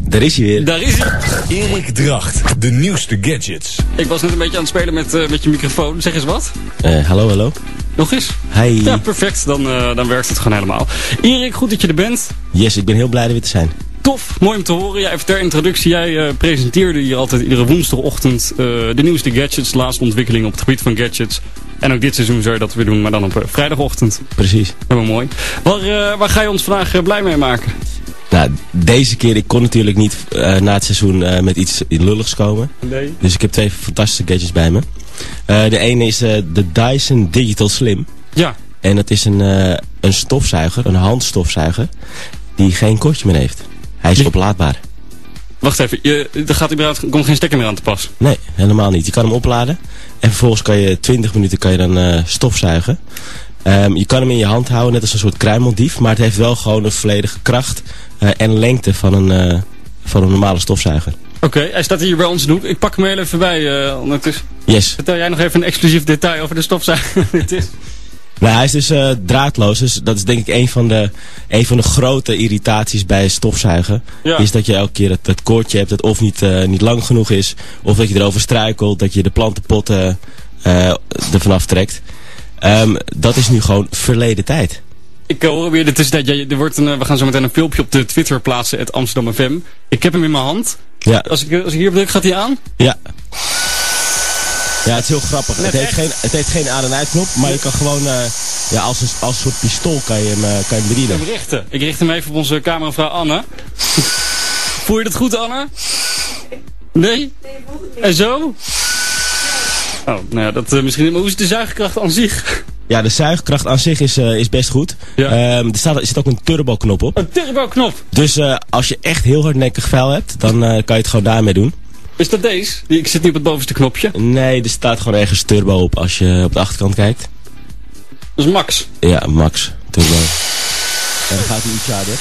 Daar is hij weer. Daar is hij. Erik Dracht, de nieuwste gadgets. Ik was net een beetje aan het spelen met je microfoon. Zeg eens wat. Hallo. Nog eens? Hi. Ja, perfect. Dan werkt het gewoon helemaal. Erik, goed dat je er bent. Yes, ik ben heel blij er weer te zijn. Tof, mooi om te horen. Ja, even ter introductie. Jij presenteerde hier altijd iedere woensdagochtend de nieuwste gadgets, de laatste ontwikkelingen op het gebied van gadgets. En ook dit seizoen zou je dat weer doen, maar dan op vrijdagochtend. Precies. Helemaal mooi. Waar ga je ons vandaag blij mee maken? Nou, deze keer, ik kon natuurlijk niet na het seizoen met iets lulligs komen. Nee. Dus ik heb 2 fantastische gadgets bij me. De ene is de Dyson Digital Slim. Ja. En dat is een stofzuiger, een handstofzuiger, die geen kortje meer heeft. Hij is oplaadbaar. Wacht even, er komt geen stekker meer aan te pas. Nee, helemaal niet. Je kan hem opladen en vervolgens kan je 20 minuten dan stofzuigen. Je kan hem in je hand houden, net als een soort kruimeldief, maar het heeft wel gewoon een volledige kracht en lengte van een normale stofzuiger. Oké, hij staat hier bij ons in de hoek. Ik pak hem heel even bij ondertussen. Yes. Vertel jij nog even een exclusief detail over de stofzuiger. Dit is. Nou, hij is dus draadloos, dus dat is denk ik een van de grote irritaties bij stofzuigen. Ja. Is dat je elke keer het koordje hebt dat of niet lang genoeg is, of dat je erover struikelt, dat je de plantenpotten er vanaf trekt. Dat is nu gewoon verleden tijd. Ik hoor weer de tussentijd. We gaan zo meteen een filmpje op de Twitter plaatsen, het Amsterdam FM. Ik heb hem in mijn hand. Ja. Als ik hier druk, gaat hij aan? Ja. Ja, het is heel grappig. Het heeft geen aan- en uitknop, maar je kan gewoon als een soort pistool kan je hem bedienen. Ik richt hem even op onze cameravrouw Anne. Voel je dat goed, Anne? Nee? En zo? Oh, nou ja, dat misschien. Maar hoe is de zuigkracht aan zich? Ja, de zuigkracht aan zich is best goed. Ja. Er zit ook een turbo-knop op. Een turbo-knop? Dus als je echt heel hardnekkig vuil hebt, dan kan je het gewoon daarmee doen. Is dat deze? Ik zit nu op het bovenste knopje. Nee, er staat gewoon ergens turbo op als je op de achterkant kijkt. Dat is max. Ja, max. Turbo. En dan gaat hij iets harder.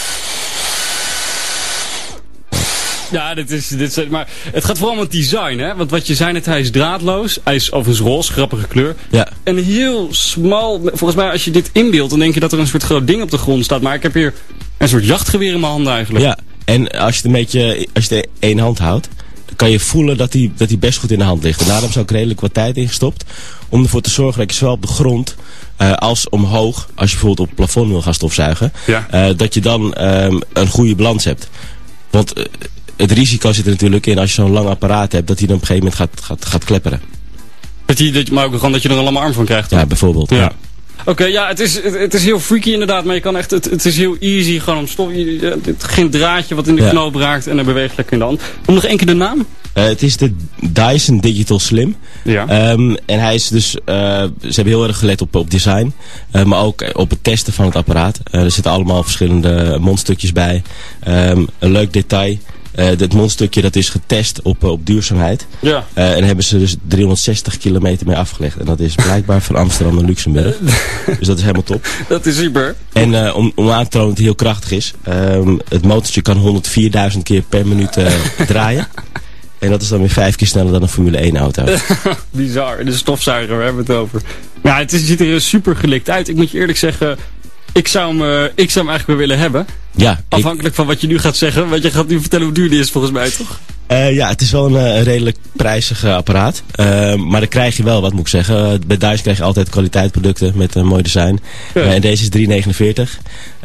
Ja, dit is, maar het gaat vooral om het design, hè? Want wat je zei net, hij is draadloos. Hij is overigens roze, grappige kleur. Ja. En heel smal. Volgens mij, als je dit inbeeldt, dan denk je dat er een soort groot ding op de grond staat. Maar ik heb hier een soort jachtgeweer in mijn handen eigenlijk. Ja, en als je het in één hand houdt, dan kan je voelen dat hij best goed in de hand ligt. En daarom zou ik redelijk wat tijd ingestopt om ervoor te zorgen dat je zowel op de grond als omhoog, als je bijvoorbeeld op het plafond wil gaan stofzuigen, ja. Dat je dan een goede balans hebt. Want het risico zit er natuurlijk in als je zo'n lang apparaat hebt, dat hij dan op een gegeven moment gaat klepperen. Maar ook gewoon dat je er een lamme arm van krijgt. Toch? Ja, bijvoorbeeld. Ja. Oké, ja, het is heel freaky inderdaad, maar je kan echt, het is heel easy, gewoon om stof, geen draadje wat in de knoop raakt en dan beweegt lekker in de hand. Noem nog één keer de naam? Het is de Dyson Digital Slim. Ja. En hij is dus, ze hebben heel erg gelet op design, maar ook op het testen van het apparaat. Er zitten allemaal verschillende mondstukjes bij. Een leuk detail. Het mondstukje dat is getest op duurzaamheid. Ja. En hebben ze dus 360 kilometer mee afgelegd. En dat is blijkbaar van Amsterdam naar Luxemburg. Dus dat is helemaal top. Dat is super. En om aan te tonen dat hij heel krachtig is. Het motortje kan 104.000 keer per minuut draaien. En dat is dan weer 5 keer sneller dan een Formule 1 auto. Bizar. De stofzuiger, we hebben het over. Ja, het ziet er super gelikt uit. Ik moet je eerlijk zeggen, ik zou hem eigenlijk weer willen hebben. Ja, afhankelijk van wat je nu gaat zeggen. Want je gaat nu vertellen hoe duur die is volgens mij, toch? Ja, het is wel een redelijk prijzig apparaat. Maar dan krijg je wel, wat moet ik zeggen. Bij Dyson krijg je altijd kwaliteitsproducten met een mooi design. Ja. En deze is €3,49.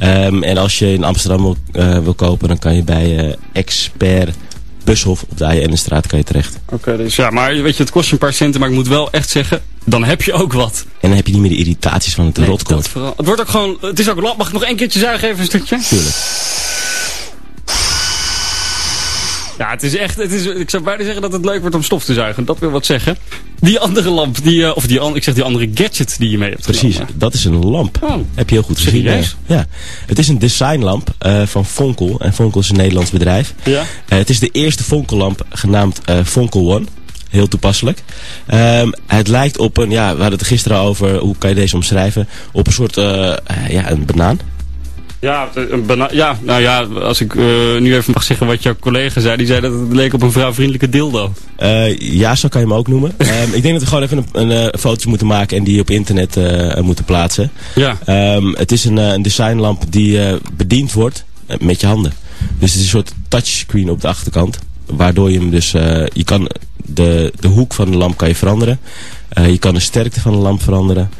En als je in Amsterdam wil kopen, dan kan je bij Expert Bushof op de IJennenstraat kan je terecht. Oké, dus ja, maar weet je, het kost je een paar centen, maar ik moet wel echt zeggen, dan heb je ook wat. En dan heb je niet meer de irritaties van het rotkoord. Het wordt ook gewoon, het is ook, mag ik nog 1 keertje zuigen even een stukje? Tuurlijk. Ja, ik zou bijna zeggen dat het leuk wordt om stof te zuigen. Dat wil wat zeggen. Die andere lamp, die andere gadget die je mee hebt Precies, genomen. Dat is een lamp. Oh. Heb je heel goed gezien. Serieus? Ja. Het is een designlamp van Vonkel. En Vonkel is een Nederlands bedrijf. Ja. Het is de eerste Vonkellamp genaamd Vonkel One. Heel toepasselijk. Het lijkt op we hadden het gisteren over, hoe kan je deze omschrijven? Op een soort, een banaan. Ja, als ik nu even mag zeggen wat jouw collega zei. Die zei dat het leek op een vrouwvriendelijke dildo. Ja, zo kan je hem ook noemen. Ik denk dat we gewoon even een fotootje moeten maken en die op internet moeten plaatsen. Ja. Het is een designlamp die bediend wordt met je handen. Dus het is een soort touchscreen op de achterkant. Waardoor je hem dus, je kan de hoek van de lamp kan je veranderen. Je kan de sterkte van de lamp veranderen.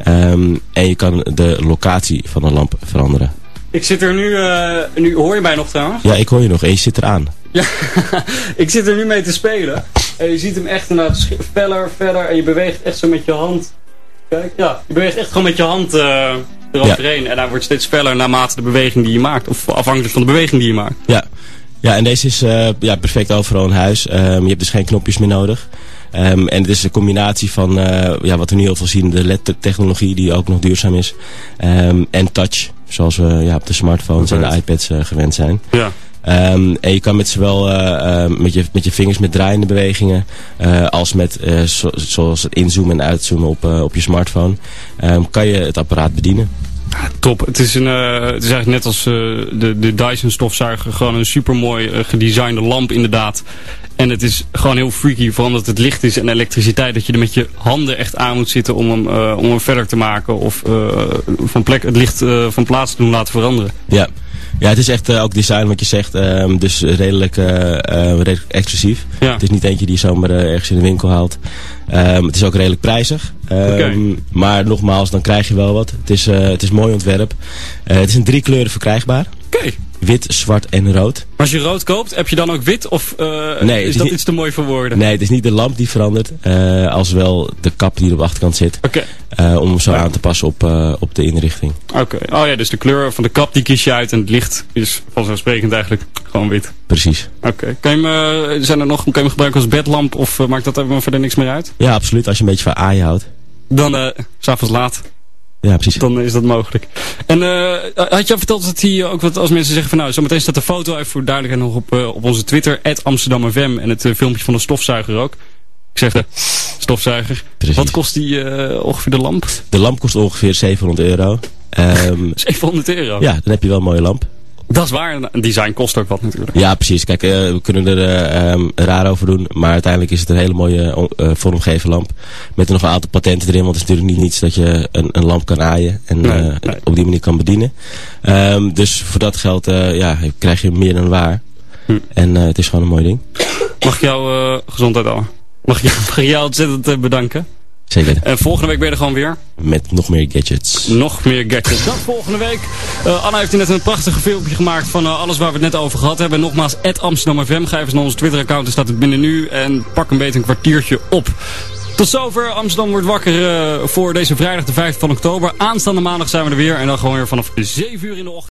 En je kan de locatie van de lamp veranderen. Ik zit er nu hoor je mij nog trouwens? Ja, ik hoor je nog en je zit eraan. Ja, ik zit er nu mee te spelen. En je ziet hem echt inderdaad verder en je beweegt echt zo met je hand. Kijk, ja, je beweegt echt gewoon met je hand eroverheen. Ja. En hij wordt steeds feller naarmate de beweging die je maakt. Of afhankelijk van de beweging die je maakt. Ja, ja, en deze is perfect overal in huis. Je hebt dus geen knopjes meer nodig. En het is een combinatie van wat we nu heel veel zien, de LED-technologie die ook nog duurzaam is. En touch, zoals we op de smartphones en de iPads gewend zijn. Ja. En je kan met zowel met je vingers met draaiende bewegingen als met zoals het inzoomen en uitzoomen op je smartphone kan je het apparaat bedienen. Top. Het is eigenlijk net als de Dyson stofzuiger gewoon een supermooi gedesignde lamp inderdaad. En het is gewoon heel freaky, vooral omdat het licht is en elektriciteit. Dat je er met je handen echt aan moet zitten om hem verder te maken. Of het licht van plaats te doen laten veranderen. Ja. Ja, het is echt ook design wat je zegt. Dus redelijk exclusief. Ja. Het is niet eentje die je zomaar ergens in de winkel haalt. Het is ook redelijk prijzig. Maar nogmaals, dan krijg je wel wat. Het is mooi ontwerp. Het is in 3 kleuren verkrijgbaar. Oké. Wit, zwart en rood. Als je rood koopt, heb je dan ook wit? Of nee, is dat iets te mooi voor woorden? Nee, het is niet de lamp die verandert. Als wel de kap die er op de achterkant zit. Okay. Om hem zo aan te passen op de inrichting. Oké. Oh ja, dus de kleur van de kap die kies je uit. En het licht is vanzelfsprekend eigenlijk gewoon wit. Precies. Oké. Kan je hem gebruiken als bedlamp? Of maakt dat er verder niks meer uit? Ja, absoluut. Als je een beetje van aaien houdt. Dan 's avonds laat. Ja, precies. Dan is dat mogelijk. En had je al verteld dat hier ook wat als mensen zeggen van nou, zometeen staat de foto even voor duidelijkheid nog op onze Twitter, @AmsterdamFM en het filmpje van de stofzuiger ook. Ik zeg de stofzuiger. Precies. Wat kost die ongeveer de lamp? De lamp kost ongeveer €700. 700 €? Ja, dan heb je wel een mooie lamp. Dat is waar. Een design kost ook wat natuurlijk. Ja, precies. Kijk, we kunnen er raar over doen. Maar uiteindelijk is het een hele mooie vormgeven lamp. Met er nog een aantal patenten erin. Want het is natuurlijk niet iets dat je een lamp kan aaien. En nee. Op die manier kan bedienen. Dus voor dat geld krijg je meer dan waar. En het is gewoon een mooi ding. Mag ik jou gezondheid al? Mag ik jou ontzettend bedanken? Zeker. En volgende week ben je er gewoon weer. Met nog meer gadgets. Nog meer gadgets. Dat volgende week. Anna heeft net een prachtig filmpje gemaakt van alles waar we het net over gehad hebben. En nogmaals, @AmsterdamFM. Ga even naar onze Twitter-account. Er staat het binnen nu. En pak een beetje een kwartiertje op. Tot zover. Amsterdam wordt wakker voor deze vrijdag de 5 van oktober. Aanstaande maandag zijn we er weer. En dan gewoon weer vanaf 7 uur in de ochtend.